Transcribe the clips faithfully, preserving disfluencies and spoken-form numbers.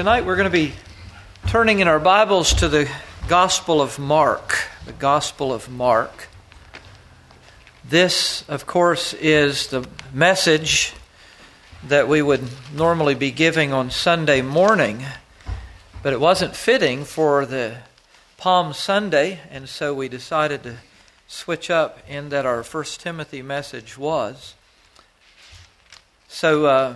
Tonight we're going to be turning in our Bibles to the Gospel of Mark. The Gospel of Mark. This, of course, is the message that we would normally be giving on Sunday morning, but it wasn't fitting for the Palm Sunday, and so we decided to switch up in that our First Timothy message was. So, uh,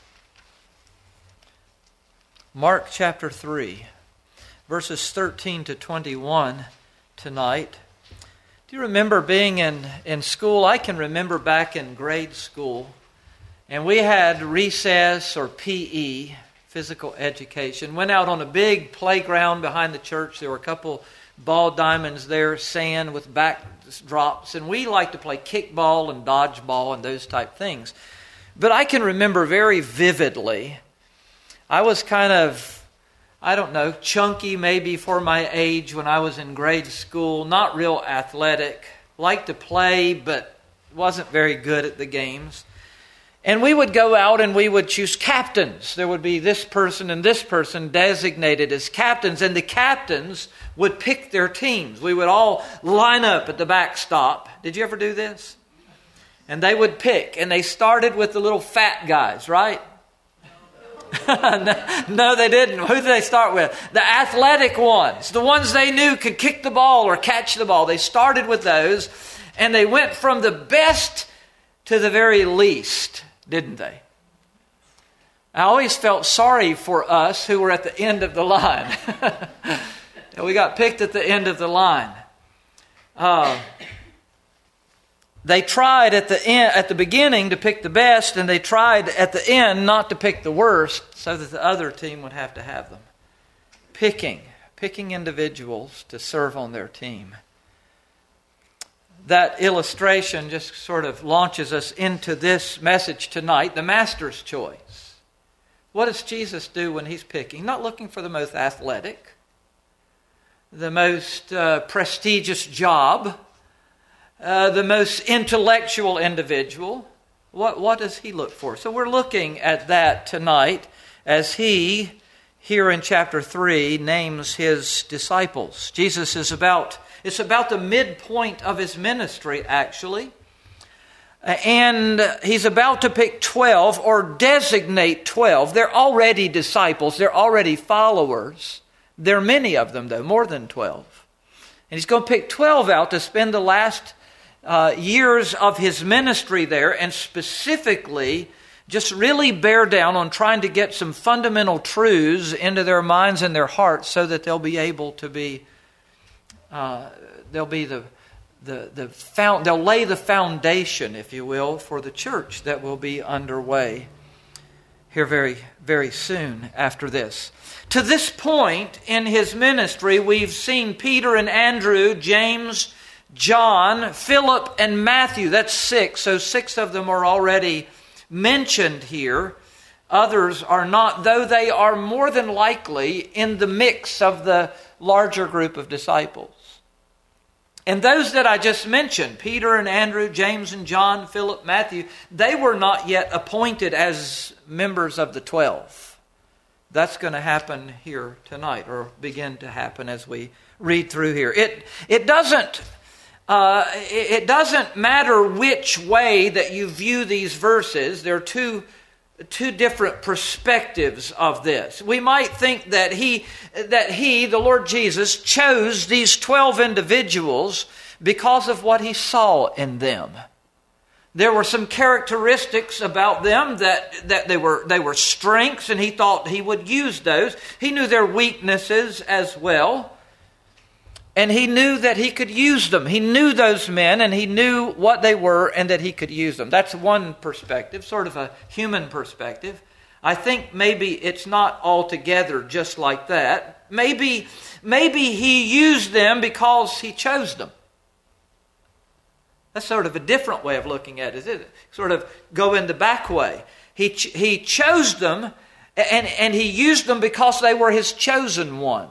Mark chapter three, verses thirteen to twenty-one tonight. Do you remember being in, in school? I can remember back in grade school, and we had recess or P E, physical education. Went out on a big playground behind the church. There were a couple ball diamonds there, sand with backdrops, and we liked to play kickball and dodgeball and those type things. But I can remember very vividly, I was kind of, I don't know, chunky maybe for my age when I was in grade school, not real athletic, liked to play but wasn't very good at the games. And we would go out and we would choose captains. There would be this person and this person designated as captains, and the captains would pick their teams. We would all line up at the backstop. Did you ever do this? And they would pick, and they started with the little fat guys, right? no, no, they didn't. Who did they start with? The athletic ones, the ones they knew could kick the ball or catch the ball. They started with those, and they went from the best to the very least, didn't they? I always felt sorry for us who were at the end of the line. We got picked at the end of the line. Uh, They tried at the end, at the beginning to pick the best, and they tried at the end not to pick the worst, so that the other team would have to have them. Picking, picking individuals to serve on their team. That illustration just sort of launches us into this message tonight, the master's choice. What does Jesus do when he's picking? Not looking for the most athletic, the most uh, prestigious job, Uh, the most intellectual individual. What, what does he look for? So we're looking at that tonight as he, here in chapter three, names his disciples. Jesus is about, it's about the midpoint of his ministry, actually. And he's about to pick twelve or designate twelve. They're already disciples. They're already followers. There are many of them, though, more than twelve. And he's going to pick twelve out to spend the last Uh, years of his ministry there, and specifically just really bear down on trying to get some fundamental truths into their minds and their hearts so that they'll be able to be uh, they'll be the the the found, they'll lay the foundation, if you will, for the church that will be underway here very very soon after this. To this point in his ministry, we've seen Peter and Andrew, James, John, Philip, and Matthew. That's six. So six of them are already mentioned here. Others are not, though they are more than likely in the mix of the larger group of disciples. And those that I just mentioned, Peter and Andrew, James and John, Philip, Matthew, they were not yet appointed as members of the twelve. That's going to happen here tonight, or begin to happen as we read through here. It, it doesn't... Uh, it doesn't matter which way that you view these verses. There are two, two different perspectives of this. We might think that he, that he, the Lord Jesus, chose these twelve individuals because of what he saw in them. There were some characteristics about them that, that they were, they were strengths, and he thought he would use those. He knew their weaknesses as well. And he knew that he could use them. He knew those men, and he knew what they were, and that he could use them. That's one perspective, sort of a human perspective. I think maybe it's not altogether just like that. Maybe, maybe he used them because he chose them. That's sort of a different way of looking at it, isn't it? Sort of go in the back way. He, ch- he chose them, and, and he used them because they were his chosen ones.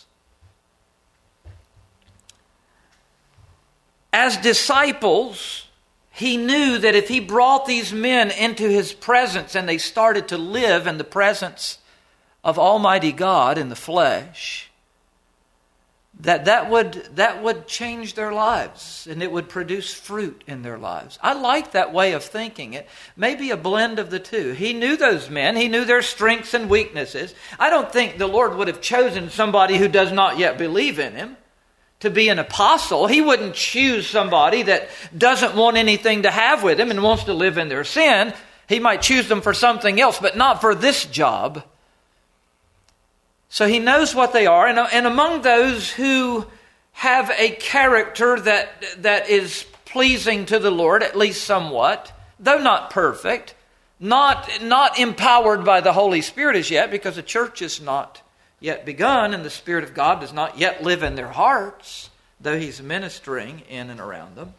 As disciples, he knew that if he brought these men into his presence and they started to live in the presence of Almighty God in the flesh, that that would, that would change their lives and it would produce fruit in their lives. I like that way of thinking. It may be a blend of the two. He knew those men. He knew their strengths and weaknesses. I don't think the Lord would have chosen somebody who does not yet believe in Him to be an apostle. He wouldn't choose somebody that doesn't want anything to have with Him and wants to live in their sin. He might choose them for something else, but not for this job. So He knows what they are. And, and among those who have a character that, that is pleasing to the Lord, at least somewhat, though not perfect, not, not empowered by the Holy Spirit as yet, because the church is not yet begun, and the Spirit of God does not yet live in their hearts, though He's ministering in and around them.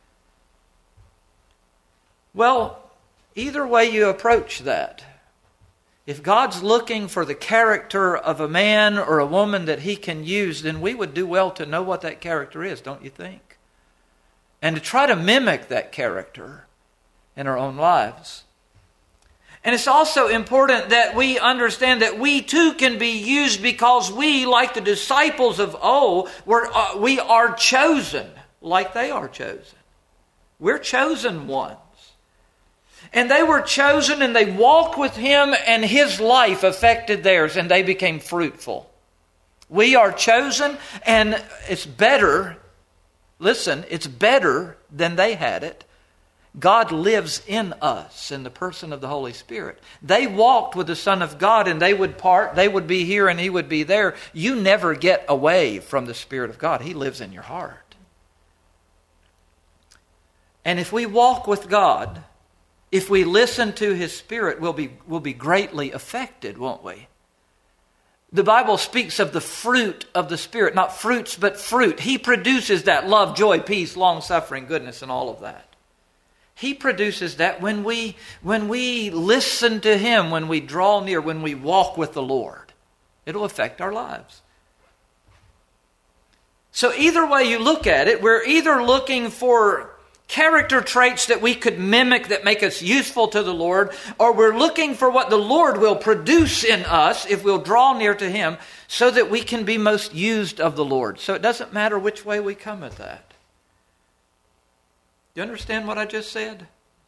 Well, either way you approach that, if God's looking for the character of a man or a woman that He can use, then we would do well to know what that character is, don't you think? And to try to mimic that character in our own lives. And it's also important that we understand that we too can be used because we, like the disciples of old, we're, uh, we are chosen like they are chosen. We're chosen ones. And they were chosen and they walked with Him and His life affected theirs and they became fruitful. We are chosen and it's better, listen, it's better than they had it. God lives in us in the person of the Holy Spirit. They walked with the Son of God and they would part, they would be here and He would be there. You never get away from the Spirit of God. He lives in your heart. And if we walk with God, if we listen to His Spirit, we'll be, we'll be greatly affected, won't we? The Bible speaks of the fruit of the Spirit, not fruits, but fruit. He produces that love, joy, peace, long-suffering, goodness, and all of that. He produces that when we, when we listen to Him, when we draw near, when we walk with the Lord. It'll affect our lives. So either way you look at it, we're either looking for character traits that we could mimic that make us useful to the Lord, or we're looking for what the Lord will produce in us if we'll draw near to Him so that we can be most used of the Lord. So it doesn't matter which way we come at that. Do you understand what I just said?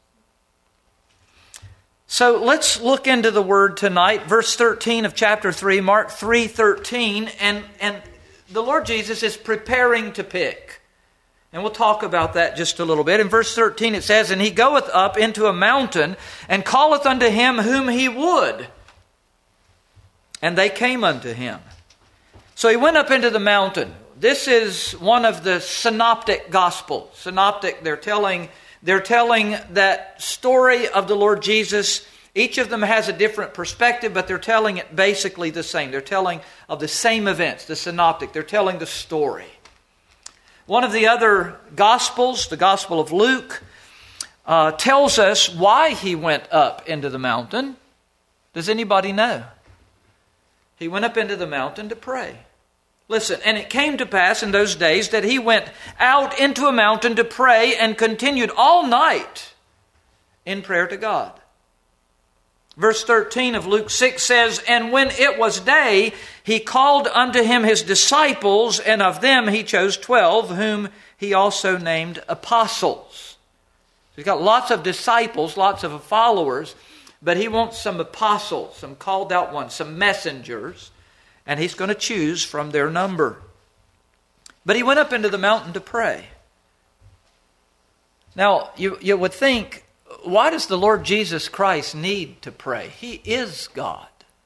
So let's look into the Word tonight. Verse thirteen of chapter three, Mark three thirteen, and, and the Lord Jesus is preparing to pick. And we'll talk about that just a little bit. In verse thirteen it says, "And He goeth up into a mountain, and calleth unto Him whom He would. And they came unto Him." So He went up into the mountain. This is one of the synoptic gospels. Synoptic, they're telling, they're telling that story of the Lord Jesus. Each of them has a different perspective, but they're telling it basically the same. They're telling of the same events, the synoptic. They're telling the story. One of the other Gospels, the Gospel of Luke, uh, tells us why He went up into the mountain. Does anybody know? He went up into the mountain to pray. Listen, "And it came to pass in those days that He went out into a mountain to pray and continued all night in prayer to God." Verse thirteen of Luke six says, "And when it was day, He called unto Him His disciples, and of them He chose twelve, whom He also named apostles." So He's got lots of disciples, lots of followers, but He wants some apostles, some called out ones, some messengers, and He's going to choose from their number. But He went up into the mountain to pray. Now, you, you would think, why does the Lord Jesus Christ need to pray? He is God.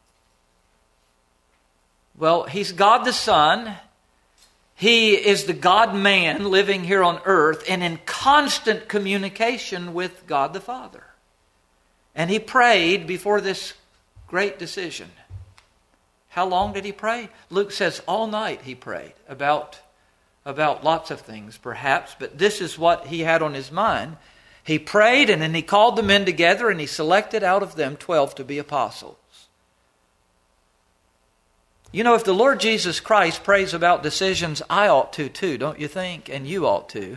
Well, He's God the Son. He is the God-man living here on earth and in constant communication with God the Father. And He prayed before this great decision. How long did He pray? Luke says all night He prayed about, about lots of things perhaps, but this is what He had on His mind. He prayed, and then He called the men together, and He selected out of them twelve to be apostles. You know, if the Lord Jesus Christ prays about decisions, I ought to too, don't you think? And you ought to.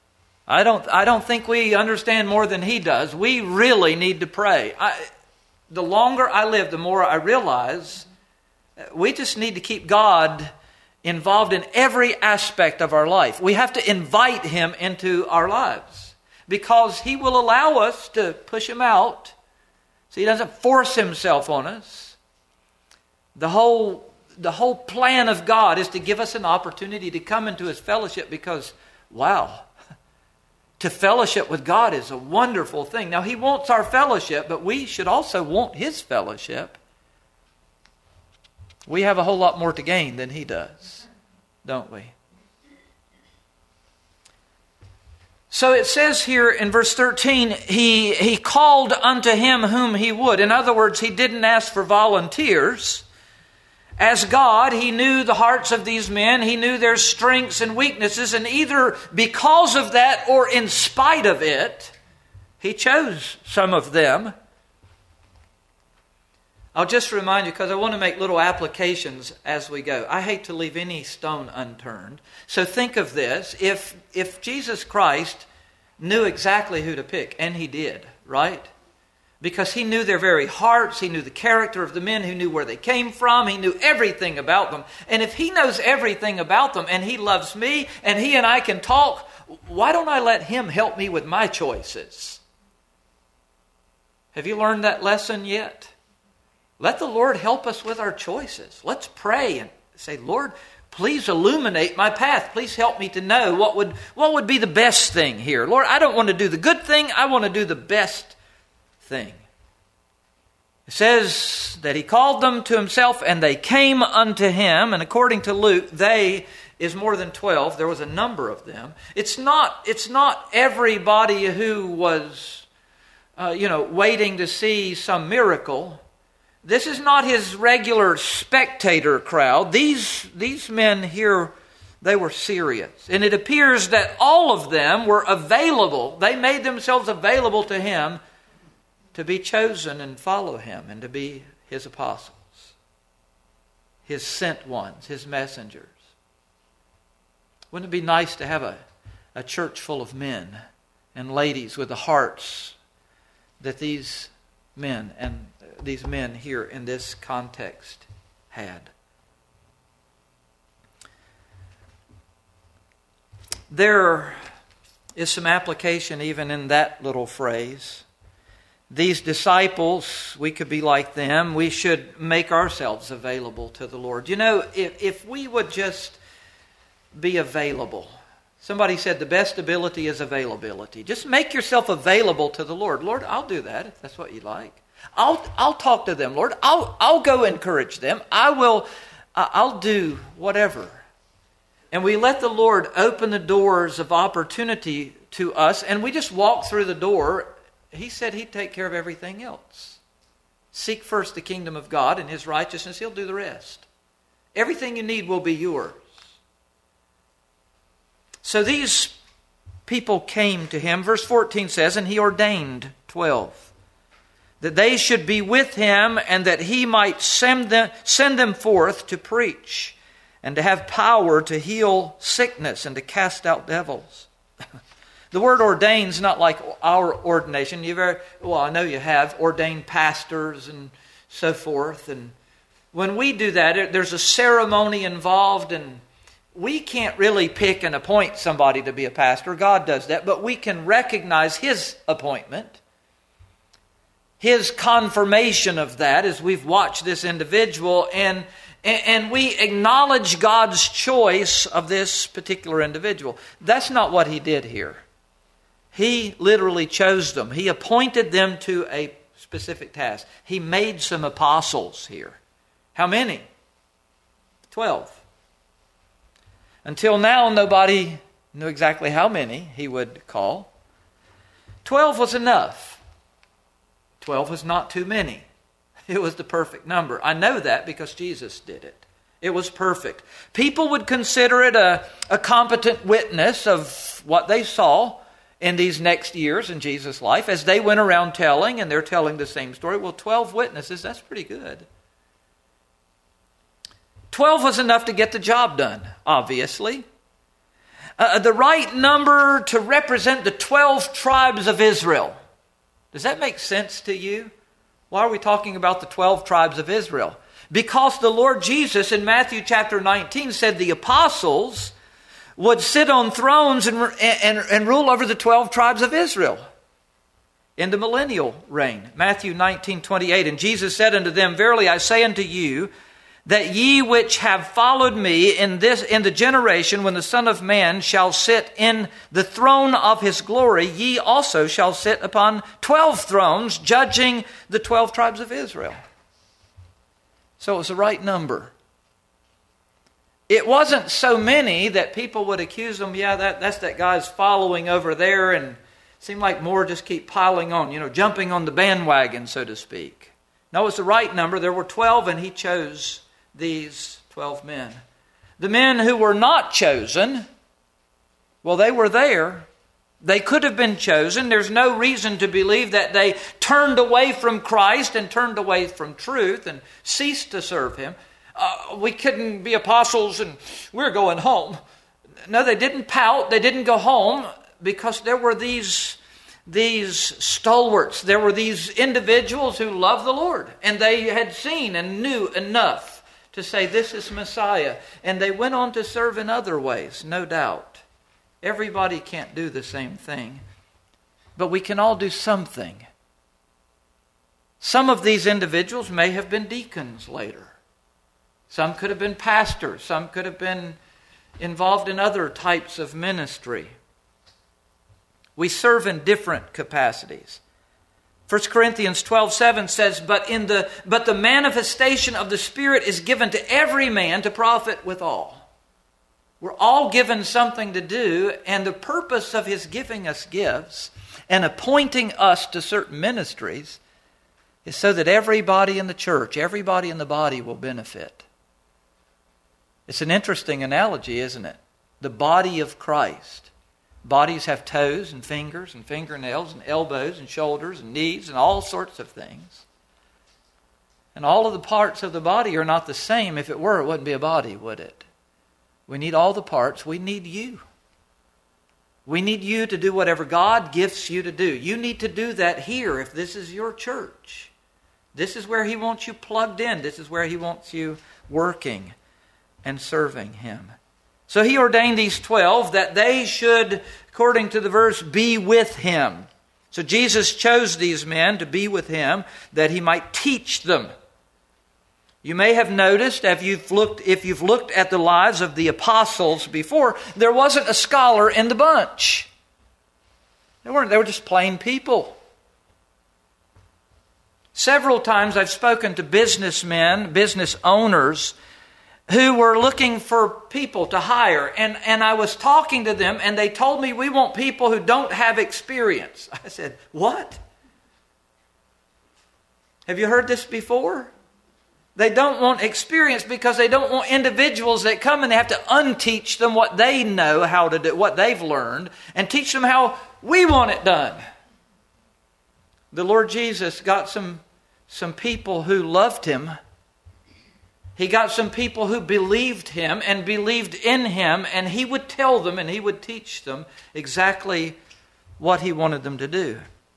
I don't, I don't think we understand more than He does. We really need to pray. I, the longer I live, the more I realize we just need to keep God involved in every aspect of our life. We have to invite Him into our lives because He will allow us to push Him out. So He doesn't force Himself on us. The whole, the whole plan of God is to give us an opportunity to come into His fellowship because, wow, to fellowship with God is a wonderful thing. Now, He wants our fellowship, but we should also want His fellowship. We have a whole lot more to gain than He does, don't we? So it says here in verse thirteen, he, he called unto him whom he would. In other words, he didn't ask for volunteers. As God, He knew the hearts of these men. He knew their strengths and weaknesses. And either because of that or in spite of it, He chose some of them. I'll just remind you, because I want to make little applications as we go. I hate to leave any stone unturned. So think of this. If, if Jesus Christ knew exactly who to pick, and He did, right? Because He knew their very hearts. He knew the character of the men. He knew where they came from. He knew everything about them. And if He knows everything about them and He loves me and He and I can talk, why don't I let Him help me with my choices? Have you learned that lesson yet? Let the Lord help us with our choices. Let's pray and say, Lord, please illuminate my path. Please help me to know what would, what would be the best thing here. Lord, I don't want to do the good thing. I want to do the best thing. It says that He called them to Himself and they came unto Him. And according to Luke, they is more than twelve. There was a number of them. It's not, it's not everybody who was, uh, you know, waiting to see some miracle. This is not His regular spectator crowd. These, these men here, they were serious. And it appears that all of them were available. They made themselves available to Him to be chosen and follow Him and to be His apostles, His sent ones, His messengers. Wouldn't it be nice to have a, a church full of men and ladies with the hearts that these men and these men here in this context had? There is some application even in that little phrase. These disciples, we could be like them. We should make ourselves available to the Lord. You know, if, if we would just be available. Somebody said the best ability is availability. Just make yourself available to the Lord. Lord, I'll do that if that's what you like. I'll I'll talk to them, Lord. I'll I'll go encourage them. I will. I'll do whatever. And we let the Lord open the doors of opportunity to us, and we just walk through the door. He said He'd take care of everything else. Seek first the kingdom of God and His righteousness. He'll do the rest. Everything you need will be yours. So these people came to Him. Verse fourteen says, and He ordained twelve, that they should be with Him and that He might send them, send them forth to preach and to have power to heal sickness and to cast out devils. The word ordained is not like our ordination. You've ever, well, I know you have ordained pastors and so forth. And when we do that, there's a ceremony involved, and we can't really pick and appoint somebody to be a pastor. God does that, but we can recognize His appointment, His confirmation of that as we've watched this individual, and and we acknowledge God's choice of this particular individual. That's not what He did here. He literally chose them. He appointed them to a specific task. He made some apostles here. How many? Twelve. Until now, nobody knew exactly how many He would call. Twelve was enough. Twelve was not too many. It was the perfect number. I know that because Jesus did it. It was perfect. People would consider it a, a competent witness of what they saw in these next years in Jesus' life as they went around telling, and they're telling the same story. Well, twelve witnesses, that's pretty good. Twelve was enough to get the job done, obviously. Uh, the right number to represent the twelve tribes of Israel. Does that make sense to you? Why are we talking about the twelve tribes of Israel? Because the Lord Jesus in Matthew chapter nineteen said the apostles would sit on thrones and, and, and rule over the twelve tribes of Israel in the millennial reign. Matthew nineteen twenty-eight, and Jesus said unto them, Verily I say unto you, that ye which have followed me in this in the generation when the Son of Man shall sit in the throne of his glory, ye also shall sit upon twelve thrones, judging the twelve tribes of Israel. So it was the right number. It wasn't so many that people would accuse them, yeah, that, that's that guy's following over there, and it seemed like more just keep piling on, you know, jumping on the bandwagon, so to speak. No, it's the right number. There were twelve, and he chose these twelve men. The men who were not chosen, well, they were there. They could have been chosen. There's no reason to believe that they turned away from Christ and turned away from truth and ceased to serve Him. Uh, we couldn't be apostles and we're going home. No, they didn't pout. They didn't go home because there were these These stalwarts, there were these individuals who loved the Lord, and they had seen and knew enough to say, this is Messiah. And they went on to serve in other ways, no doubt. Everybody can't do the same thing, but we can all do something. Some of these individuals may have been deacons later. Some could have been pastors. Some could have been involved in other types of ministry. We serve in different capacities. First Corinthians twelve seven says, but in the but the manifestation of the Spirit is given to every man to profit withal. We're all given something to do, and the purpose of His giving us gifts and appointing us to certain ministries is so that everybody in the church, everybody in the body will benefit. It's an interesting analogy, isn't it? The body of Christ. Bodies have toes and fingers and fingernails and elbows and shoulders and knees and all sorts of things. And all of the parts of the body are not the same. If it were, it wouldn't be a body, would it? We need all the parts. We need you. We need you to do whatever God gifts you to do. You need to do that here if this is your church. This is where He wants you plugged in. This is where He wants you working and serving Him. So He ordained these twelve that they should, according to the verse, be with Him. So Jesus chose these men to be with Him that He might teach them. You may have noticed if you've looked, if you've looked at the lives of the apostles before, there wasn't a scholar in the bunch. They weren't, they were just plain people. Several times I've spoken to businessmen, business owners, who were looking for people to hire. And, and I was talking to them, and they told me, we want people who don't have experience. I said, what? Have you heard this before? They don't want experience because they don't want individuals that come and they have to unteach them what they know how to do, what they've learned, and teach them how we want it done. The Lord Jesus got some, some people who loved Him. He got some people who believed Him and believed in Him, and He would tell them and He would teach them exactly what He wanted them to do.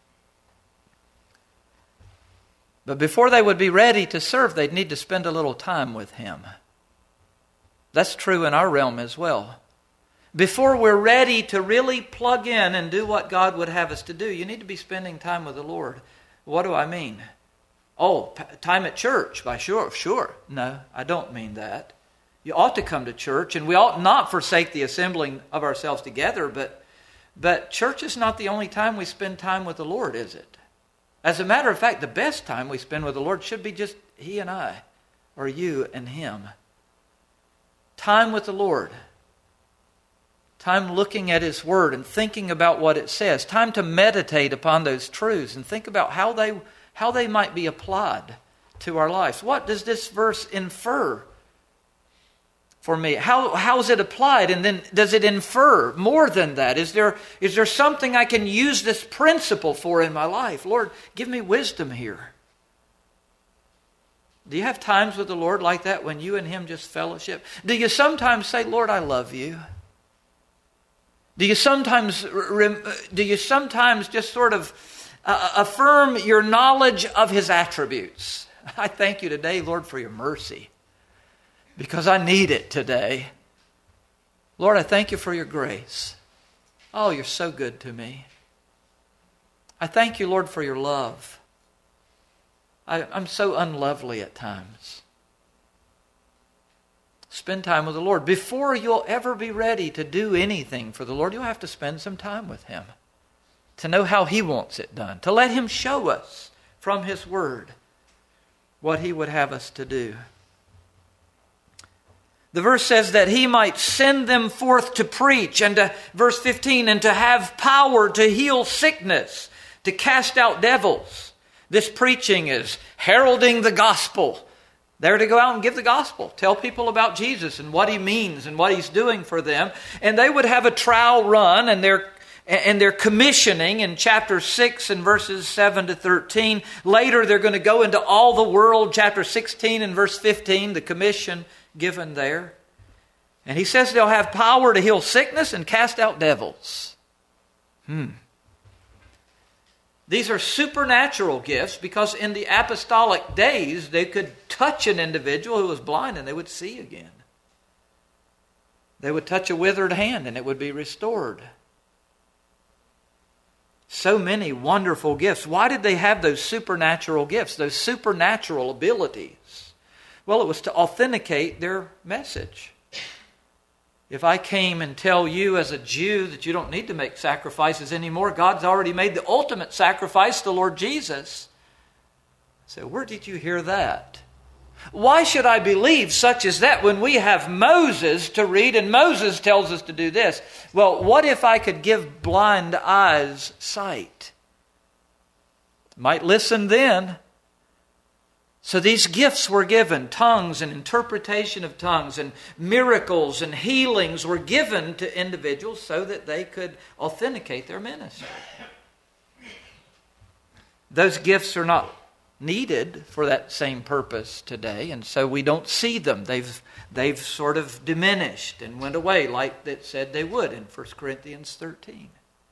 But before they would be ready to serve, they'd need to spend a little time with Him. That's true in our realm as well. Before we're ready to really plug in and do what God would have us to do, you need to be spending time with the Lord. What do I mean? Oh, time at church, by sure, sure. No, I don't mean that. You ought to come to church, and we ought not forsake the assembling of ourselves together, but, but church is not the only time we spend time with the Lord, is it? As a matter of fact, the best time we spend with the Lord should be just He and I, or you and Him. Time with the Lord. Time looking at His Word and thinking about what it says. Time to meditate upon those truths and think about how they how they might be applied to our lives. What does this verse infer for me? How how is it applied? And then does it infer more than that? Is there is there something I can use this principle for in my life? Lord, give me wisdom here. Do you have times with the Lord like that when you and Him just fellowship? Do you sometimes say, Lord, I love you? Do you sometimes do you sometimes just sort of Uh, affirm your knowledge of His attributes. I thank you today, Lord, for your mercy, because I need it today. Lord, I thank you for your grace. Oh, you're so good to me. I thank you, Lord, for your love. I, I'm so unlovely at times. Spend time with the Lord. Before you'll ever be ready to do anything for the Lord, you'll have to spend some time with Him to know how He wants it done, to let Him show us from His Word what He would have us to do. The verse says that He might send them forth to preach, and to, verse fifteen, and to have power to heal sickness, to cast out devils. This preaching is heralding the gospel. They're to go out and give the gospel, tell people about Jesus and what He means and what He's doing for them. And they would have a trial run, and they're and they're commissioning in chapter six and verses seven to thirteen. Later they're going to go into all the world, chapter sixteen and verse fifteen, the commission given there. And He says they'll have power to heal sickness and cast out devils. Hmm. These are supernatural gifts, because in the apostolic days they could touch an individual who was blind and they would see again. They would touch a withered hand and it would be restored. So many wonderful gifts. Why did they have those supernatural gifts, those supernatural abilities? Well, it was to authenticate their message. If I came and tell you as a Jew that you don't need to make sacrifices anymore, God's already made the ultimate sacrifice, the Lord Jesus. So where did you hear that? Why should I believe such as that when we have Moses to read, and Moses tells us to do this? Well, what if I could give blind eyes sight? Might listen then. So these gifts were given, tongues and interpretation of tongues and miracles and healings were given to individuals so that they could authenticate their ministry. Those gifts are not needed for that same purpose today, and so we don't see them. They've they've sort of diminished and went away like it said they would in First Corinthians thirteen.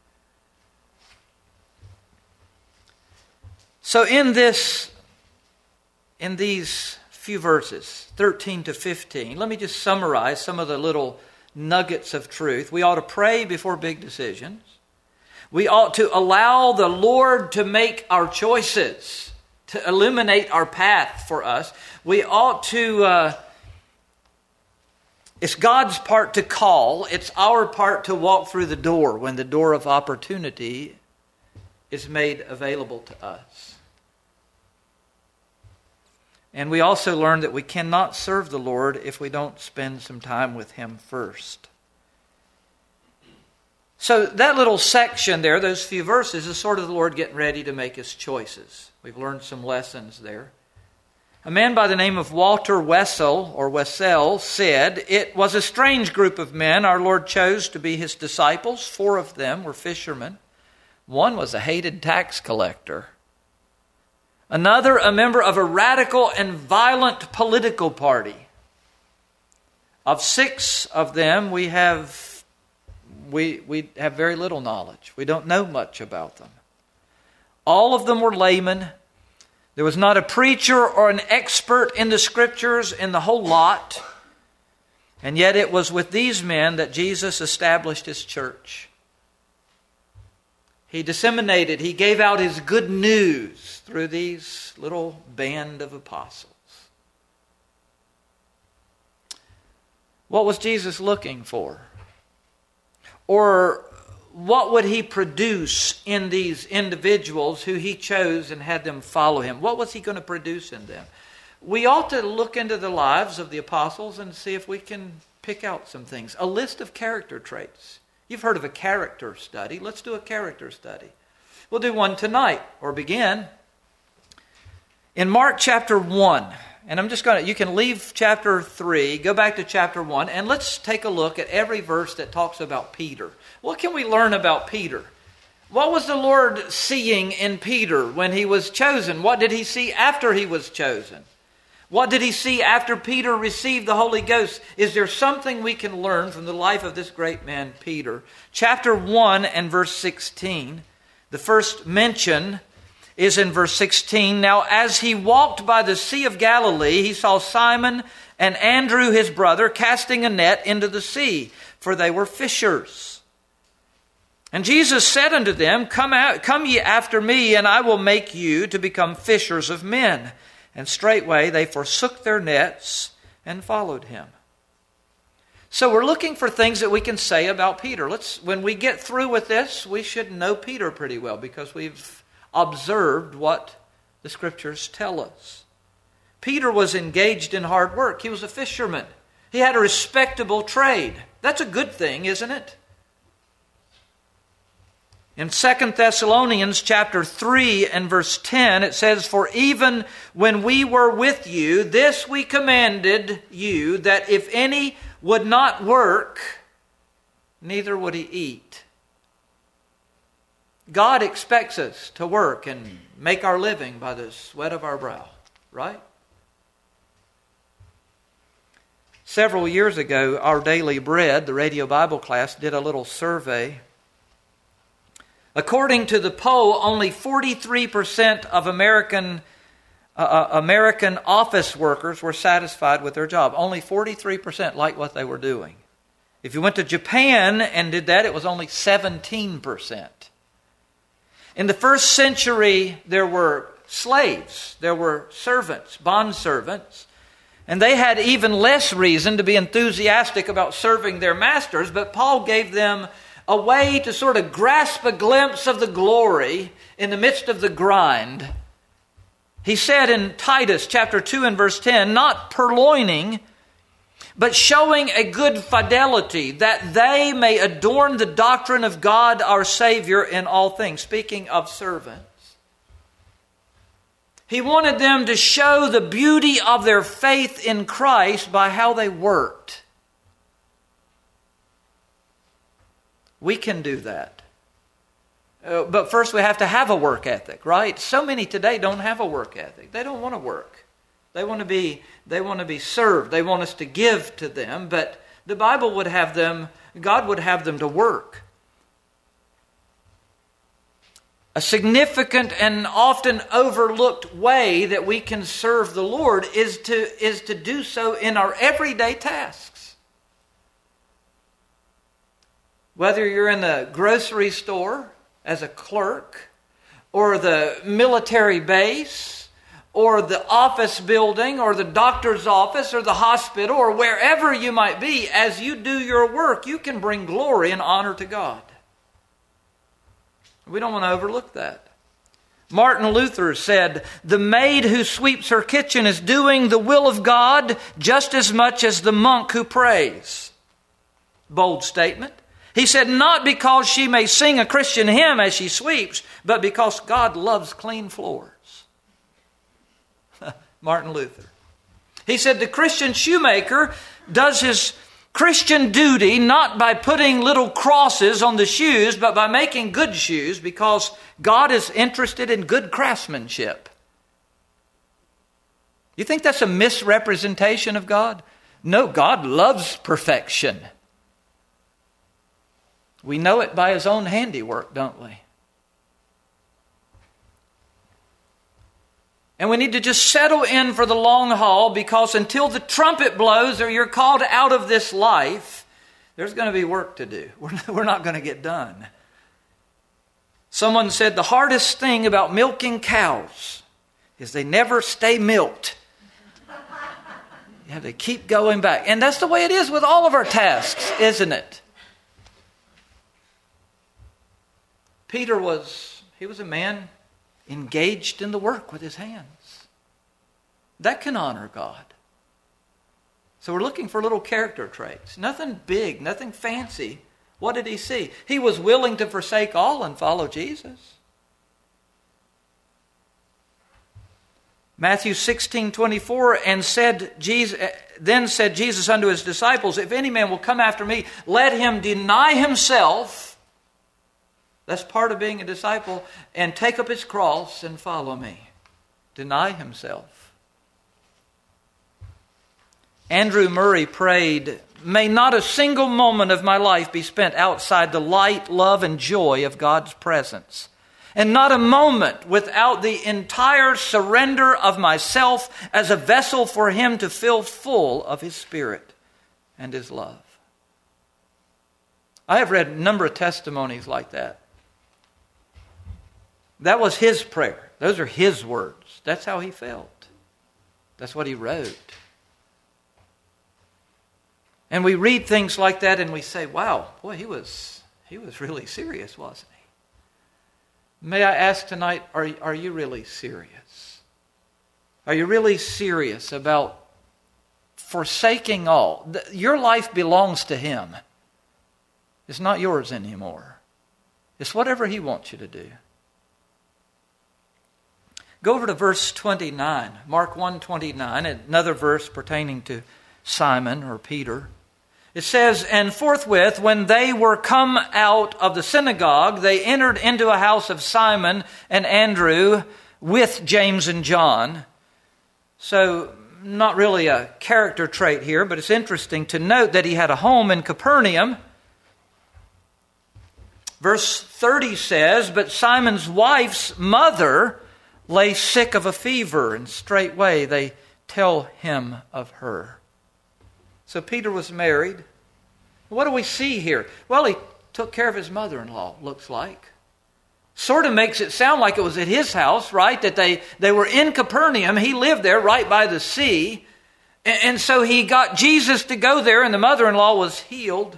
So in this In these few verses, thirteen to fifteen, let me just summarize some of the little nuggets of truth. We ought to pray before big decisions. We ought to allow the Lord to make our choices, to illuminate our path for us. We ought to, uh, it's God's part to call. It's our part to walk through the door when the door of opportunity is made available to us. And we also learn that we cannot serve the Lord if we don't spend some time with Him first. So that little section there, those few verses, is sort of the Lord getting ready to make His choices. We've learned some lessons there. A man by the name of Walter Wessel, or Wessel, said, "It was a strange group of men our Lord chose to be His disciples. Four of them were fishermen. One was a hated tax collector. Another, a member of a radical and violent political party. Of six of them, we have we we have very little knowledge. We don't know much about them. All of them were laymen. There was not a preacher or an expert in the Scriptures in the whole lot. And yet it was with these men that Jesus established His church. He disseminated, He gave out His good news through these little band of apostles." What was Jesus looking for? Or what would He produce in these individuals who He chose and had them follow Him? What was He going to produce in them? We ought to look into the lives of the apostles and see if we can pick out some things. A list of character traits. You've heard of a character study. Let's do a character study. We'll do one tonight, or begin. In Mark chapter one, and I'm just going to, you can leave chapter three, go back to chapter one, and let's take a look at every verse that talks about Peter. What can we learn about Peter? What was the Lord seeing in Peter when he was chosen? What did He see after he was chosen? What did He see after Peter received the Holy Ghost? Is there something we can learn from the life of this great man, Peter? Chapter one and verse sixteen. The first mention is in verse sixteen. Now, as he walked by the Sea of Galilee, he saw Simon and Andrew his brother casting a net into the sea, for they were fishers. And Jesus said unto them, Come out, come ye after me, and I will make you to become fishers of men. And straightway they forsook their nets and followed him. So we're looking for things that we can say about Peter. Let's, when we get through with this, we should know Peter pretty well, because we've observed what the Scriptures tell us. Peter was engaged in hard work. He was a fisherman. He had a respectable trade. That's a good thing, isn't it? In Second Thessalonians chapter three and verse ten, it says, For even when we were with you, this we commanded you, that if any would not work, neither would he eat. God expects us to work and make our living by the sweat of our brow, right? Several years ago, our Daily Bread, the radio Bible class, did a little survey. According to the poll, only forty-three percent of American uh, American office workers were satisfied with their job. Only forty-three percent liked what they were doing. If you went to Japan and did that, it was only seventeen percent. In the first century, there were slaves, there were servants, bondservants, and they had even less reason to be enthusiastic about serving their masters, but Paul gave them a way to sort of grasp a glimpse of the glory in the midst of the grind. He said in Titus chapter two and verse ten, not purloining, but showing a good fidelity, that they may adorn the doctrine of God our Savior in all things. Speaking of servants. He wanted them to show the beauty of their faith in Christ by how they worked. We can do that. Uh, but first we have to have a work ethic, right? So many today don't have a work ethic. They don't want to work. They want to be, they want to be served. They want us to give to them. But the Bible would have them, God would have them to work. A significant and often overlooked way that we can serve the Lord is to, is to do so in our everyday tasks. Whether you're in the grocery store as a clerk, or the military base, or the office building, or the doctor's office, or the hospital, or wherever you might be, as you do your work, you can bring glory and honor to God. We don't want to overlook that. Martin Luther said, the maid who sweeps her kitchen is doing the will of God just as much as the monk who prays. Bold statement. He said, not because she may sing a Christian hymn as she sweeps, but because God loves clean floors. Martin Luther. He said the Christian shoemaker does his Christian duty not by putting little crosses on the shoes, but by making good shoes, because God is interested in good craftsmanship. You think that's a misrepresentation of God? No, God loves perfection. We know it by His own handiwork, don't we? And we need to just settle in for the long haul, because until the trumpet blows or you're called out of this life, there's going to be work to do. We're not going to get done. Someone said the hardest thing about milking cows is they never stay milked. You have to keep going back. And that's the way it is with all of our tasks, isn't it? Peter was, he was a man engaged in the work with his hands. That can honor God. So we're looking for little character traits. Nothing big, nothing fancy. What did he see? He was willing to forsake all and follow Jesus. Matthew sixteen twenty-four, and said Jesus, then said Jesus unto his disciples, if any man will come after me, let him deny himself. That's part of being a disciple. And take up his cross and follow me. Deny himself. Andrew Murray prayed, may not a single moment of my life be spent outside the light, love, and joy of God's presence. and not a moment without the entire surrender of myself as a vessel for Him to fill full of His Spirit and His love. I have read a number of testimonies like that. That was his prayer. Those are his words. That's how he felt. That's what he wrote. And we read things like that and we say, wow, boy, he was he was really serious, wasn't he? May I ask tonight, are, are you really serious? Are you really serious about forsaking all? Your life belongs to Him. It's not yours anymore. It's whatever He wants you to do. Go over to verse twenty-nine, Mark one twenty-nine, another verse pertaining to Simon or Peter. It says, and forthwith, when they were come out of the synagogue, they entered into a house of Simon and Andrew with James and John. So, not really a character trait here, but it's interesting to note that he had a home in Capernaum. Verse thirty says, but Simon's wife's mother lay sick of a fever, and straightway they tell him of her. So Peter was married. What do we see here? Well, he took care of his mother-in-law, looks like. Sort of makes it sound like it was at his house, right? That they, they were in Capernaum. He lived there right by the sea. And, and so he got Jesus to go there, and the mother-in-law was healed.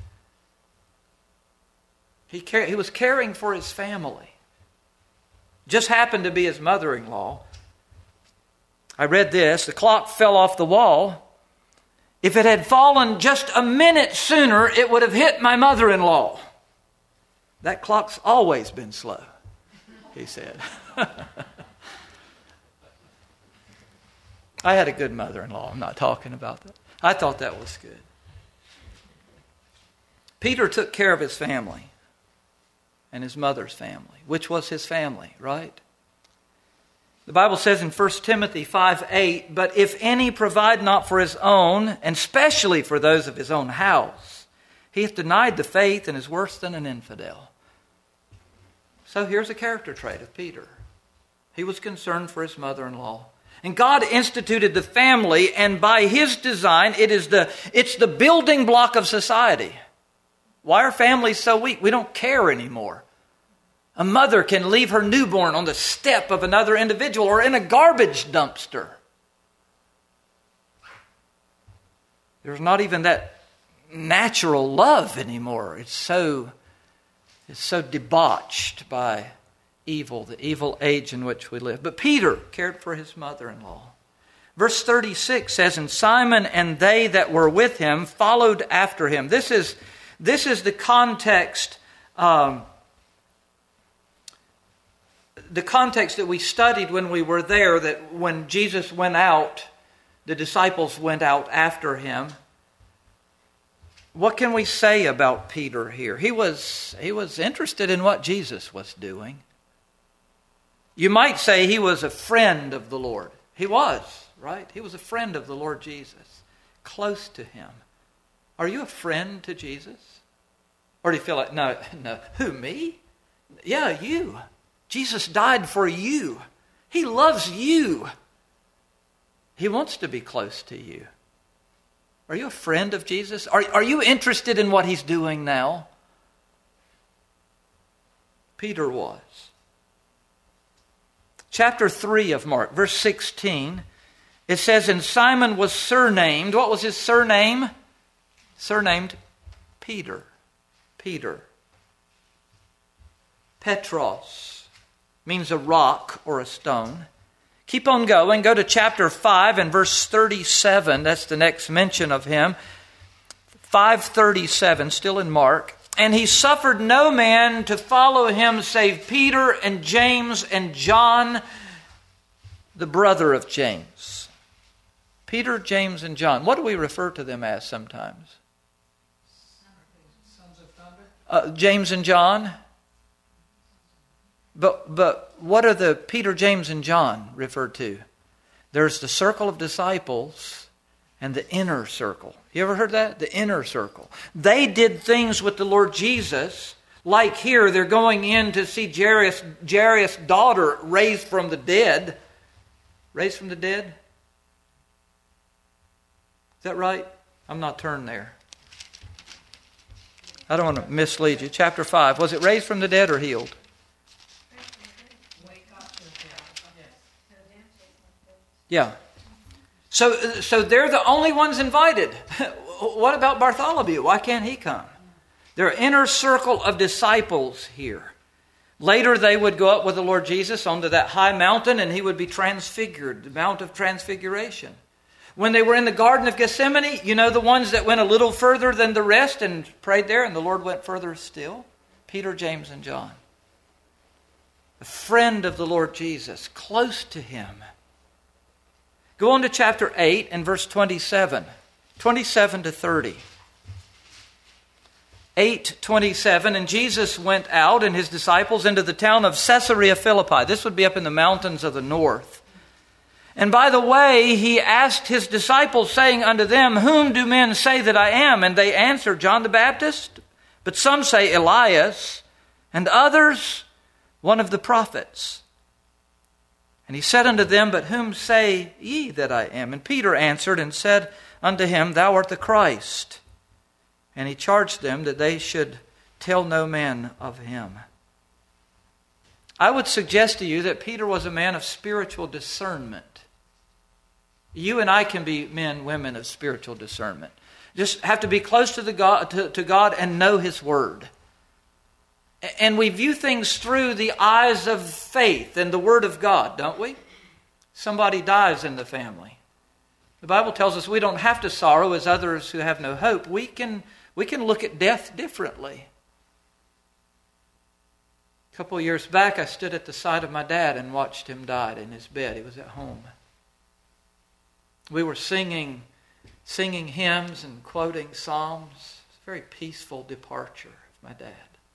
He, car- he was caring for his family. Just happened to be his mother-in-law. I read this. The clock fell off the wall. If it had fallen just a minute sooner, it would have hit my mother-in-law. That clock's always been slow, he said. I had a good mother-in-law. I'm not talking about that. I thought that was good. Peter took care of his family and his mother's family, which was his family, right? The Bible says in First Timothy five eight, but if any provide not for his own, and especially for those of his own house, he hath denied the faith and is worse than an infidel. So here's a character trait of Peter. He was concerned for his mother-in-law. And God instituted the family, and by His design, it is the, it's the building block of society. Why are families so weak? We don't care anymore. A mother can leave her newborn on the step of another individual or in a garbage dumpster. There's not even that natural love anymore. It's so, it's so debauched by evil, the evil age in which we live. But Peter cared for his mother-in-law. Verse thirty-six says, and Simon and they that were with him followed after him. This is, this is the context um, the context that we studied when we were there, that when Jesus went out, the disciples went out after him. What can we say about Peter here? He was, he was interested in what Jesus was doing. You might say he was a friend of the Lord. He was, right? He was a friend of the Lord Jesus, close to him. Are you a friend to Jesus? Or do you feel like, no, no, who, me? Yeah, you. Jesus died for you. He loves you. He wants to be close to you. Are you a friend of Jesus? Are, are you interested in what He's doing now? Peter was. Chapter three of Mark, verse sixteen, it says, and Simon was surnamed. What was his surname? Surnamed Peter. Peter. Petros means a rock or a stone. Keep on going. Go to chapter five and verse thirty-seven. That's the next mention of him. five thirty-seven, still in Mark. And he suffered no man to follow him save Peter and James and John, the brother of James. Peter, James, and John. What do we refer to them as sometimes? Sons of thunder. Uh, James and John. But but what are the Peter, James, and John referred to? There's the circle of disciples and the inner circle. You ever heard that? The inner circle. They did things with the Lord Jesus Like here, they're going in to see Jairus, Jairus' daughter raised from the dead. Raised from the dead? Is that right? I'm not turned there. I don't want to mislead you. Chapter five. Was it raised from the dead or healed? Yeah. So, so they're the only ones invited. What about Bartholomew? Why can't he come? Their inner circle of disciples here. Later they would go up with the Lord Jesus onto that high mountain and he would be transfigured, the Mount of Transfiguration. When they were in the Garden of Gethsemane, you know the ones that went a little further than the rest and prayed there, and the Lord went further still? Peter, James, and John. A friend of the Lord Jesus, close to him. Go on to chapter eight and verse twenty-seven. twenty-seven to thirty. eight twenty-seven, and Jesus went out and his disciples into the town of Caesarea Philippi. This would be up in the mountains of the north. And by the way, he asked his disciples, saying unto them, Whom do men say that I am? And they answered, John the Baptist, but some say Elias, and others, one of the prophets. And he said unto them, But whom say ye that I am? And Peter answered and said unto him, Thou art the Christ. And he charged them that they should tell no man of him. I would suggest to you that Peter was a man of spiritual discernment. You and I can be men, women of spiritual discernment. Just have to be close to, the God, to, to God and know His Word. And we view things through the eyes of faith and the Word of God, don't we? Somebody dies in the family. The Bible tells us we don't have to sorrow as others who have no hope. We can, we can look at death differently. A couple of years back, I stood at the side of my dad and watched him die in his bed. He was at home. We were singing, singing hymns and quoting psalms. It's a very peaceful departure of my dad.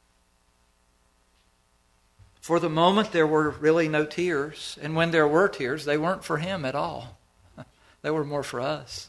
For the moment, there were really no tears. And when there were tears, they weren't for him at all. They were more for us.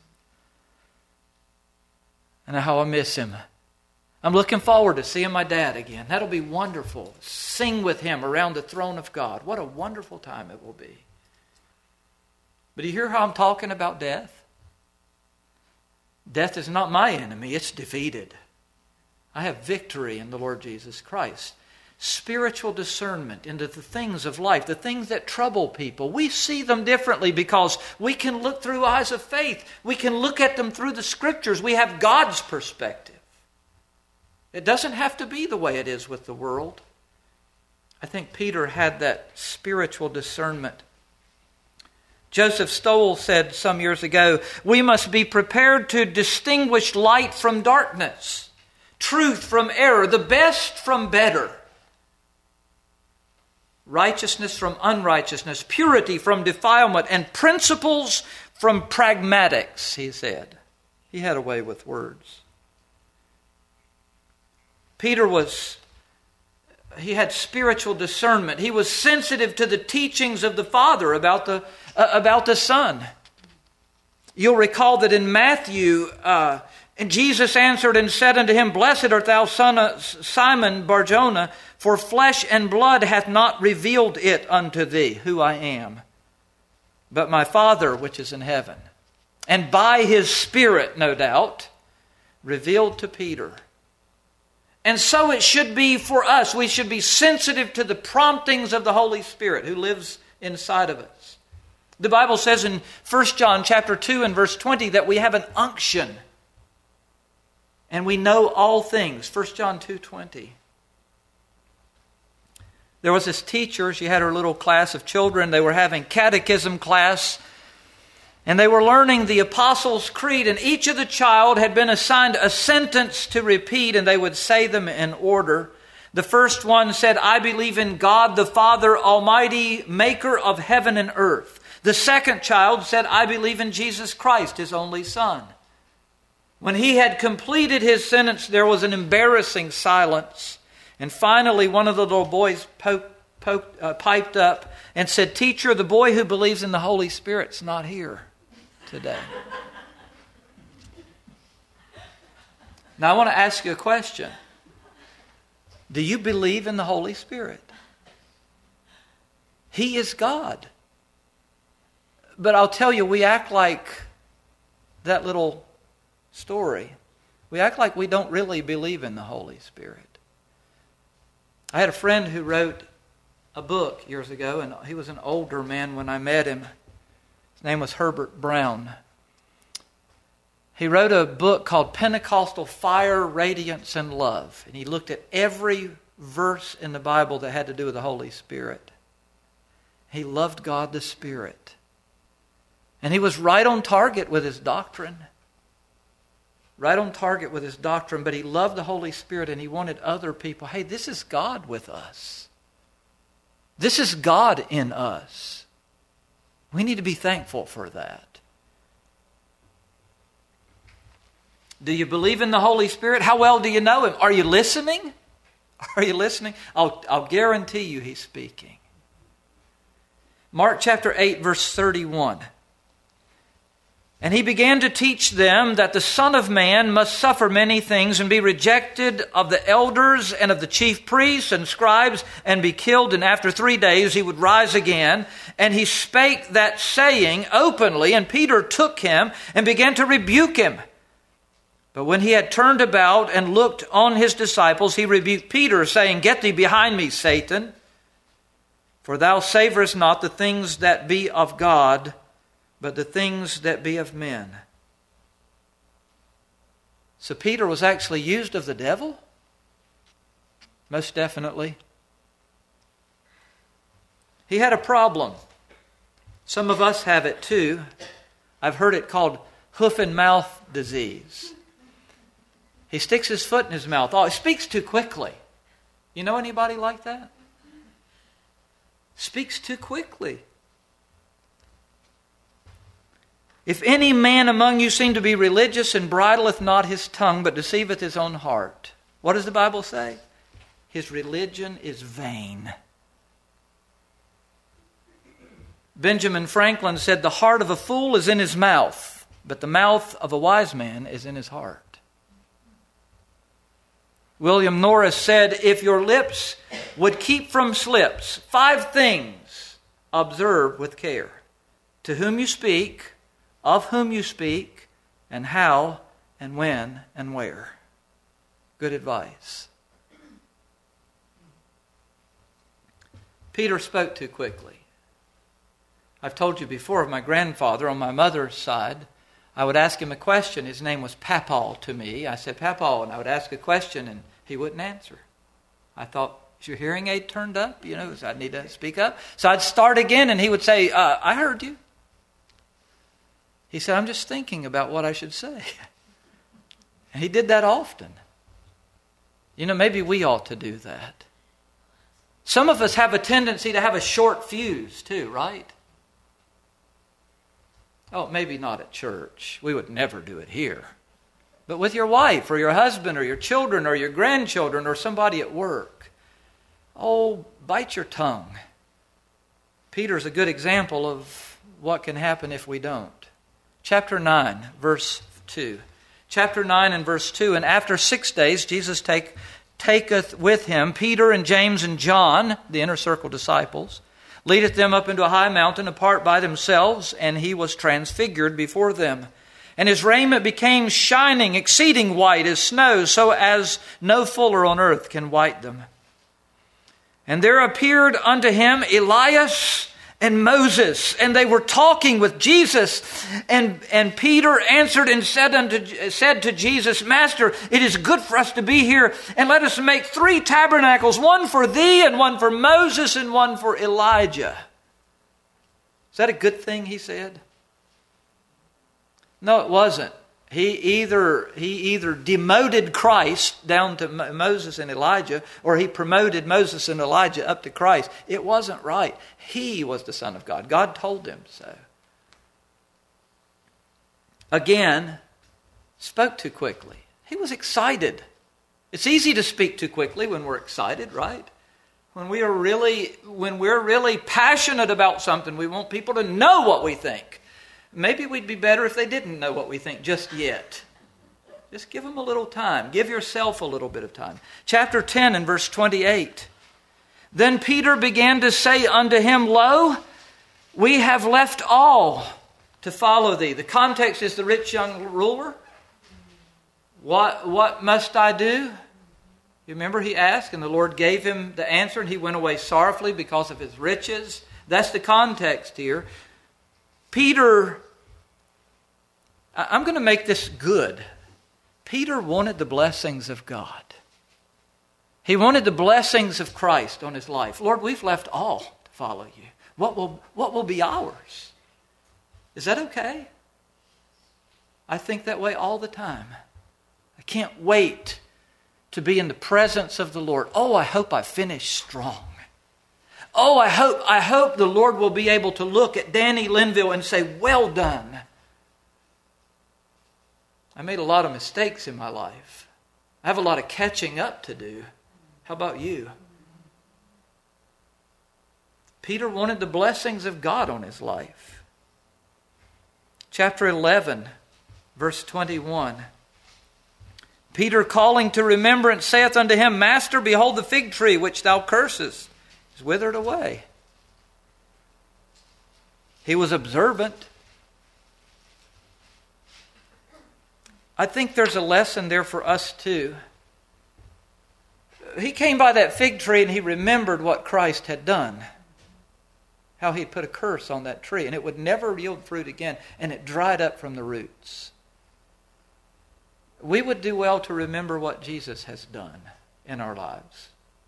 And how I miss him. I'm looking forward to seeing my dad again. That'll be wonderful. Sing with him around the throne of God. What a wonderful time it will be. But do you hear how I'm talking about death? Death is not my enemy. It's defeated. I have victory in the Lord Jesus Christ. Spiritual discernment into the things of life, the things that trouble people. We see them differently because we can look through eyes of faith. We can look at them through the Scriptures. We have God's perspective. It doesn't have to be the way it is with the world. I think Peter had that spiritual discernment. Joseph Stowell said some years ago, we must be prepared to distinguish light from darkness, truth from error, the best from better, righteousness from unrighteousness, purity from defilement, and principles from pragmatics, he said. He had a way with words. Peter was, he had spiritual discernment. He was sensitive to the teachings of the Father about the, uh, about the Son. You'll recall that in Matthew, uh, and Jesus answered and said unto him, Blessed art thou, son of Simon Bar-Jonah, for flesh and blood hath not revealed it unto thee, who I am, but my Father which is in heaven. And by His Spirit, no doubt, revealed to Peter. And so it should be for us. We should be sensitive to the promptings of the Holy Spirit who lives inside of us. The Bible says in First John chapter two and verse twenty that we have an unction. And we know all things. First John two twenty. There was this teacher. She had her little class of children. They were having catechism class. And they were learning the Apostles' Creed, and each of the child had been assigned a sentence to repeat, and they would say them in order. The first one said, I believe in God the Father Almighty, maker of heaven and earth. The second child said, I believe in Jesus Christ, His only Son. When he had completed his sentence, there was an embarrassing silence. And finally, one of the little boys poked, poked, uh, piped up and said, Teacher, the boy who believes in the Holy Spirit's not here today. Now I want to ask you a question. Do you believe in the Holy Spirit? He is God. But I'll tell you, we act like that little story. We act like we don't really believe in the Holy Spirit. I had a friend who wrote a book years ago, and he was an older man when I met him. His name was Herbert Brown. He wrote a book called Pentecostal Fire, Radiance, and Love. And he looked at every verse in the Bible that had to do with the Holy Spirit. He loved God the Spirit. And he was right on target with his doctrine. Right on target with his doctrine, but he loved the Holy Spirit and he wanted other people, hey, this is God with us. This is God in us. We need to be thankful for that. Do you believe in the Holy Spirit? How well do you know Him? Are you listening? Are you listening? I'll, I'll guarantee you He's speaking. Mark chapter eight, verse thirty-one. And He began to teach them that the Son of Man must suffer many things and be rejected of the elders and of the chief priests and scribes and be killed, and after three days He would rise again. And He spake that saying openly, and Peter took Him and began to rebuke Him. But when He had turned about and looked on His disciples, He rebuked Peter, saying, Get thee behind me, Satan, for thou savorest not the things that be of God, but the things that be of men. So Peter was actually used of the devil? Most definitely. He had a problem. Some of us have it too. I've heard it called hoof and mouth disease. He sticks his foot in his mouth. Oh, he speaks too quickly. You know anybody like that? Speaks too quickly. If any man among you seem to be religious and bridleth not his tongue, but deceiveth his own heart. What does the Bible say? His religion is vain. Benjamin Franklin said, the heart of a fool is in his mouth, but the mouth of a wise man is in his heart. William Norris said, if your lips would keep from slips, five things observe with care. To whom you speak, of whom you speak, and how, and when, and where. Good advice. Peter spoke too quickly. I've told you before of my grandfather on my mother's side. I would ask him a question. His name was Papaw to me. I said, Papaw, and I would ask a question, and he wouldn't answer. I thought, is your hearing aid turned up? You know, so I need to speak up. So I'd start again, and he would say, uh, I heard you. He said, I'm just thinking about what I should say. And he did that often. You know, maybe we ought to do that. Some of us have a tendency to have a short fuse too, right? Oh, maybe not at church. We would never do it here. But with your wife or your husband or your children or your grandchildren or somebody at work. Oh, bite your tongue. Peter's a good example of what can happen if we don't. Chapter nine, verse two. Chapter nine and verse two. And after six days, Jesus take, taketh with him Peter and James and John, the inner circle disciples, leadeth them up into a high mountain apart by themselves, and he was transfigured before them. And his raiment became shining, exceeding white as snow, so as no fuller on earth can white them. And there appeared unto him Elias and Moses, and they were talking with Jesus. And, and Peter answered and said unto said to Jesus, Master, it is good for us to be here, and let us make three tabernacles, one for thee, and one for Moses, and one for Elijah. Is that a good thing, he said? No, it wasn't. He either he either demoted Christ down to Moses and Elijah, or he promoted Moses and Elijah up to Christ. It wasn't right. He was the Son of God. God told him so. Again, spoke too quickly. He was excited. It's easy to speak too quickly when we're excited, right? When we are really when we're really passionate about something, we want people to know what we think. Maybe we'd be better if they didn't know what we think just yet. Just give them a little time. Give yourself a little bit of time. Chapter ten and verse twenty-eight. Then Peter began to say unto him, Lo, we have left all to follow thee. The context is the rich young ruler. What, what must I do? You remember he asked, and the Lord gave him the answer, and he went away sorrowfully because of his riches. That's the context here. Peter, I'm going to make this good. Peter wanted the blessings of God. He wanted the blessings of Christ on his life. Lord, we've left all to follow you. What will, what will be ours? Is that okay? I think that way all the time. I can't wait to be in the presence of the Lord. Oh, I hope I finish strong. Oh, I hope, I hope the Lord will be able to look at Danny Linville and say, well done. I made a lot of mistakes in my life. I have a lot of catching up to do. How about you? Peter wanted the blessings of God on his life. Chapter eleven, verse twenty-one. Peter, calling to remembrance, saith unto him, Master, behold, the fig tree which thou cursest is withered away. He was observant. I think there's a lesson there for us too. He came by that fig tree and he remembered what Christ had done. How he'd put a curse on that tree and it would never yield fruit again, and it dried up from the roots. We would do well to remember what Jesus has done in our lives.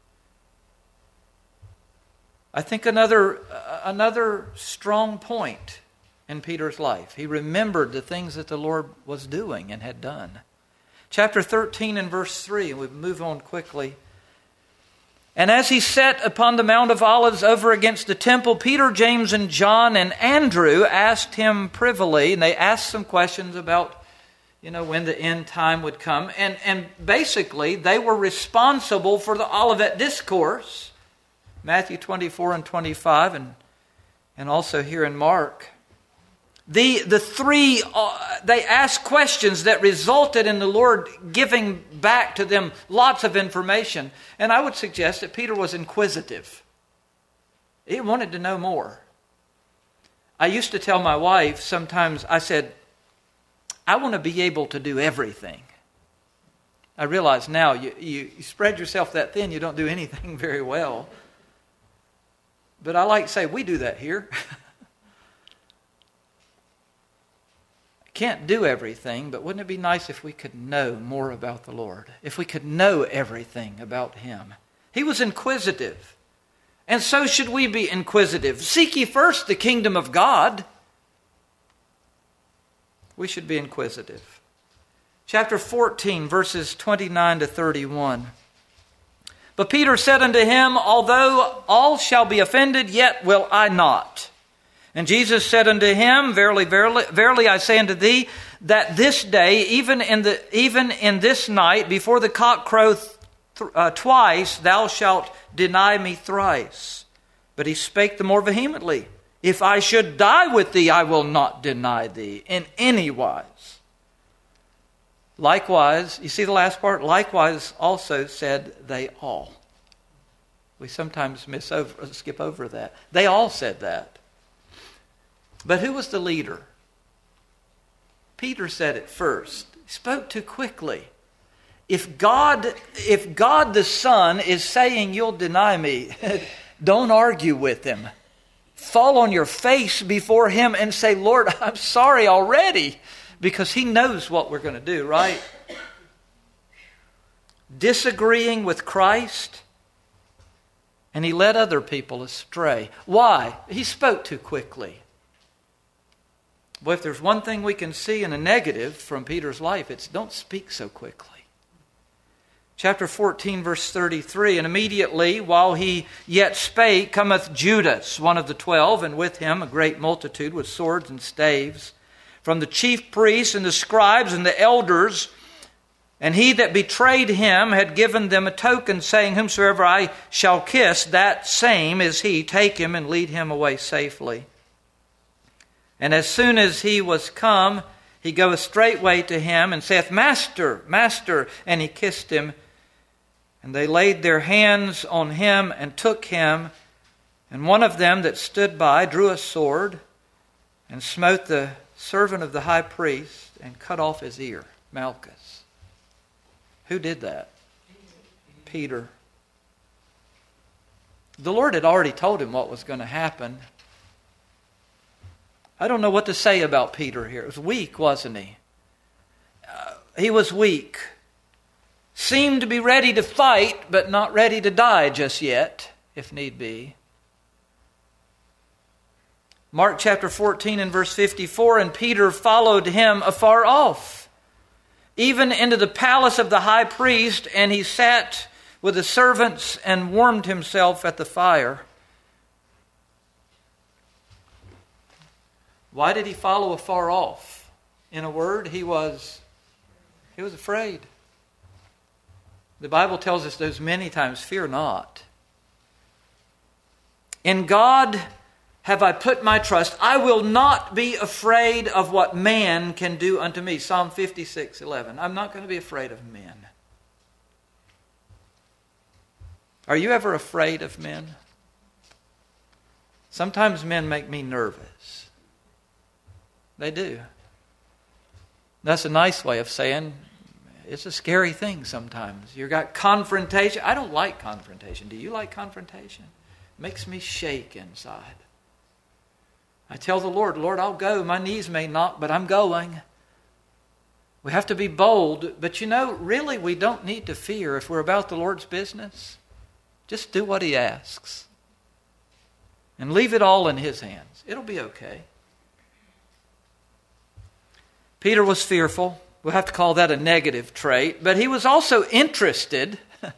I think another, uh, another strong point in Peter's life. He remembered the things that the Lord was doing and had done. Chapter thirteen and verse three, and we move on quickly. And as he sat upon the Mount of Olives over against the temple, Peter, James, and John and Andrew asked him privily, and they asked some questions about, you know, when the end time would come. And, and basically, they were responsible for the Olivet Discourse, Matthew twenty-four and twenty-five, and, and also here in Mark. The, the three, uh, they asked questions that resulted in the Lord giving back to them lots of information. And I would suggest that Peter was inquisitive. He wanted to know more. I used to tell my wife sometimes, I said, I want to be able to do everything. I realize now, you, you, you spread yourself that thin, you don't do anything very well. But I like to say, we do that here. Can't do everything, but wouldn't it be nice if we could know more about the Lord? If we could know everything about Him. He was inquisitive. And so should we be inquisitive. Seek ye first the kingdom of God. We should be inquisitive. Chapter fourteen, verses twenty-nine to thirty-one. But Peter said unto him, Although all shall be offended, yet will I not. And Jesus said unto him, Verily, verily, verily I say unto thee, that this day, even in the even in this night, before the cock crow th- uh, twice, thou shalt deny me thrice. But he spake the more vehemently, If I should die with thee, I will not deny thee in any wise. Likewise, you see the last part? Likewise also said they all. We sometimes miss over, skip over that. They all said that. But who was the leader? Peter said it first. He spoke too quickly. If God, if God the Son is saying you'll deny me, don't argue with him. Fall on your face before him and say, Lord, I'm sorry already. Because he knows what we're going to do, right? Disagreeing with Christ. And he led other people astray. Why? He spoke too quickly. Well, if there's one thing we can see in a negative from Peter's life, it's don't speak so quickly. Chapter fourteen, verse thirty-three, And immediately, while he yet spake, cometh Judas, one of the twelve, and with him a great multitude with swords and staves, from the chief priests and the scribes and the elders. And he that betrayed him had given them a token, saying, Whomsoever I shall kiss, that same is he. Take him and lead him away safely. And as soon as he was come, he goeth straightway to him, and saith, Master, Master, and he kissed him. And they laid their hands on him, and took him. And one of them that stood by drew a sword, and smote the servant of the high priest, and cut off his ear, Malchus. Who did that? Peter. The Lord had already told him what was going to happen. I don't know what to say about Peter here. He was weak, wasn't he? Uh, he was weak. Seemed to be ready to fight, but not ready to die just yet, if need be. Mark chapter fourteen and verse fifty-four, and Peter followed him afar off, even into the palace of the high priest, and he sat with the servants and warmed himself at the fire. Why did he follow afar off? In a word, he was he was afraid. The Bible tells us those many times, fear not. In God have I put my trust. I will not be afraid of what man can do unto me. Psalm fifty-six eleven. I'm not going to be afraid of men. Are you ever afraid of men? Sometimes men make me nervous. They do. That's a nice way of saying it's a scary thing sometimes. You've got confrontation. I don't like confrontation. Do you like confrontation? It makes me shake inside. I tell the Lord, Lord, I'll go. My knees may knock, but I'm going. We have to be bold. But you know, really we don't need to fear if we're about the Lord's business. Just do what He asks. And leave it all in His hands. It'll be okay. Peter was fearful. We'll have to call that a negative trait. But he was also interested.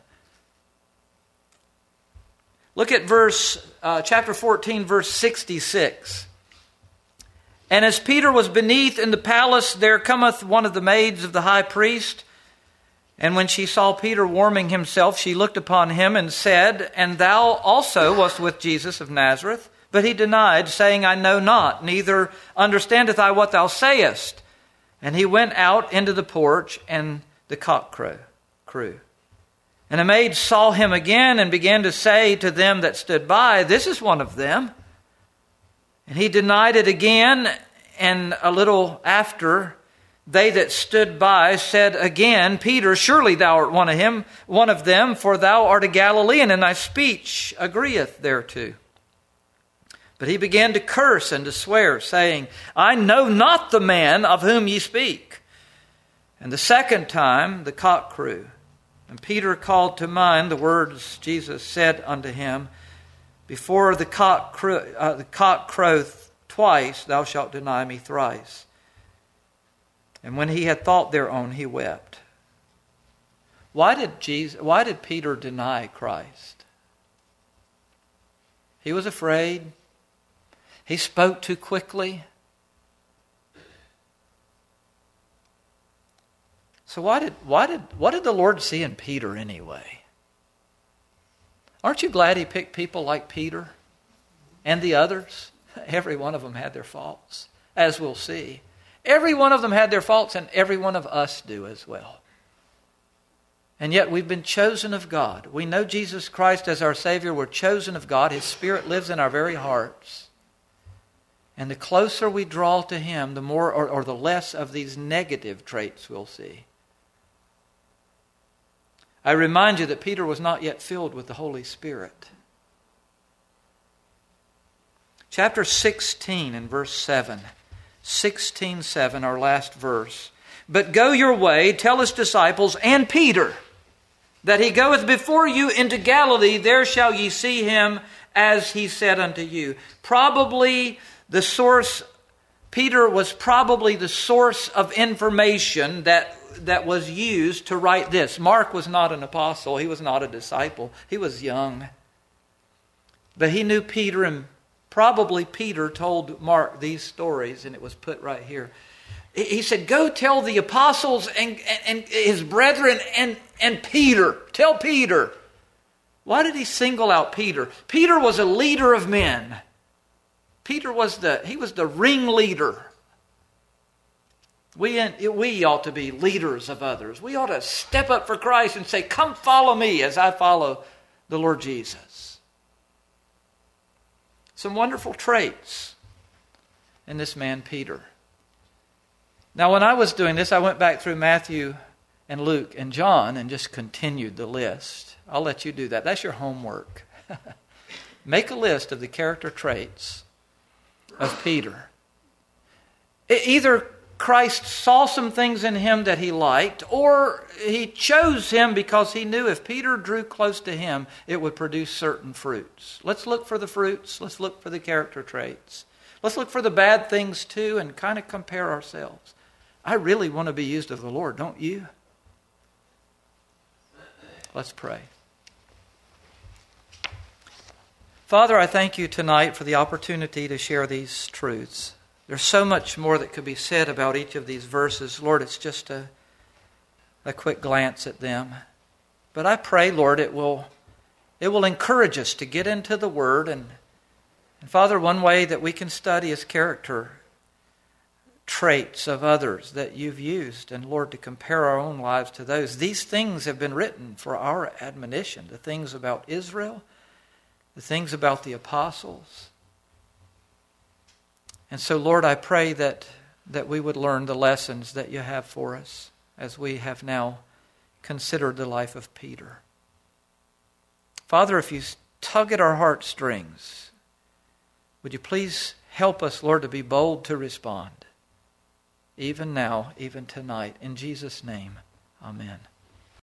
Look at verse, uh, chapter fourteen, verse sixty-six. And as Peter was beneath in the palace, there cometh one of the maids of the high priest. And when she saw Peter warming himself, she looked upon him and said, And thou also wast with Jesus of Nazareth? But he denied, saying, I know not, neither understandeth I what thou sayest. And he went out into the porch, and the cock crow, crew. And a maid saw him again, and began to say to them that stood by, This is one of them. And he denied it again, and a little after, they that stood by said again, Peter, surely thou art one of him, one of them, for thou art a Galilean, and thy speech agreeth thereto. But he began to curse and to swear, saying, I know not the man of whom ye speak. And the second time the cock crew. And Peter called to mind the words Jesus said unto him, Before the cock crow, uh, the cock croweth twice, thou shalt deny me thrice. And when he had thought thereon, he wept. Why did Jesus? Why did Peter deny Christ? He was afraid. He spoke too quickly. So why did why did what did the Lord see in Peter anyway? Aren't you glad He picked people like Peter and the others? Every one of them had their faults, as we'll see. Every one of them had their faults, and every one of us do as well. And yet we've been chosen of God. We know Jesus Christ as our Savior. We're chosen of God. His Spirit lives in our very hearts. And the closer we draw to Him, the more or, or the less of these negative traits we'll see. I remind you that Peter was not yet filled with the Holy Spirit. Chapter sixteen and verse seven. sixteen seven, our last verse. But go your way, tell His disciples and Peter, that he goeth before you into Galilee, there shall ye see Him as He said unto you. Probably the source, Peter was probably the source of information that, that was used to write this. Mark was not an apostle. He was not a disciple. He was young. But he knew Peter, and probably Peter told Mark these stories, and it was put right here. He said, go tell the apostles and, and, and his brethren and, and Peter. Tell Peter. Why did he single out Peter? Peter was a leader of men. Peter was the, he was the ringleader We, we ought to be leaders of others. We ought to step up for Christ and say, come follow me as I follow the Lord Jesus. Some wonderful traits in this man, Peter. Now, when I was doing this, I went back through Matthew and Luke and John and just continued the list. I'll let you do that. That's your homework. Make a list of the character traits of Peter. Either Christ saw some things in him that he liked, or he chose him because he knew if Peter drew close to him, it would produce certain fruits. Let's look for the fruits. Let's look for the character traits. Let's look for the bad things too and kind of compare ourselves. I really want to be used of the Lord, don't you? Let's pray. Father, I thank you tonight for the opportunity to share these truths. There's so much more that could be said about each of these verses. Lord, it's just a, a quick glance at them. But I pray, Lord, it will, it will encourage us to get into the Word. And, and Father, one way that we can study is character traits of others that you've used. And Lord, to compare our own lives to those. These things have been written for our admonition. The things about Israel, the things about the apostles. And so, Lord, I pray that, that we would learn the lessons that you have for us as we have now considered the life of Peter. Father, if you tug at our heartstrings, would you please help us, Lord, to be bold to respond, even now, even tonight. In Jesus' name, amen.